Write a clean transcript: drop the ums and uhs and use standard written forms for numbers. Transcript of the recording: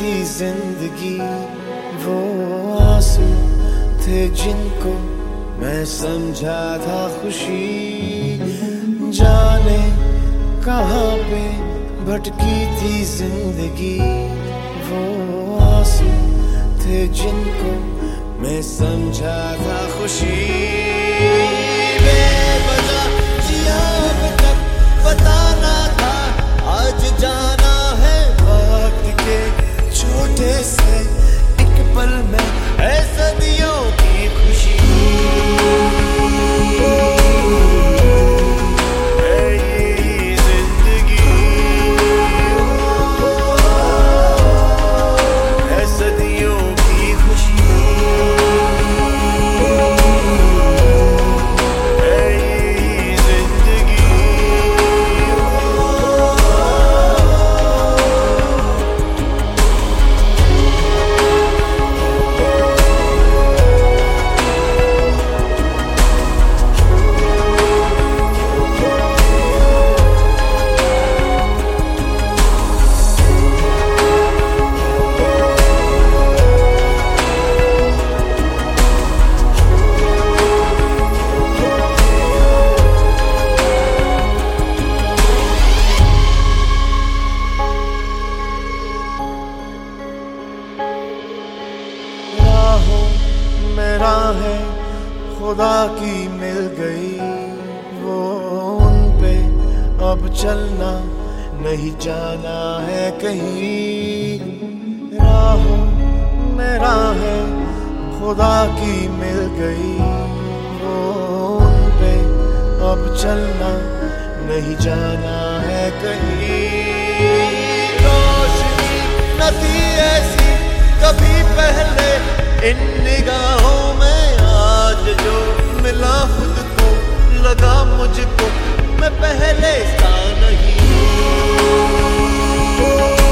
थी जिंदगी, वो आंसू थे जिनको मैं समझा था खुशी। जाने कहाँ पे भटकी थी जिंदगी, वो आंसू थे जिनको मैं समझा था खुशी। बेवजह जिया अब तक बताना था, आज जाना है वक्त के छोटे से एक पल में है सदियों की खुशी। मेरा है खुदा की मिल गई, वो उन पे अब चलना नहीं जाना है कहीं। राहों मेरा है खुदा की मिल गई, वो उन पे अब चलना नहीं जाना है कहीं। रोशनी न थी ऐसी कभी पहले इन निगाहों में, आज जो मिला खुद को लगा मुझको मैं पहले सा नहीं।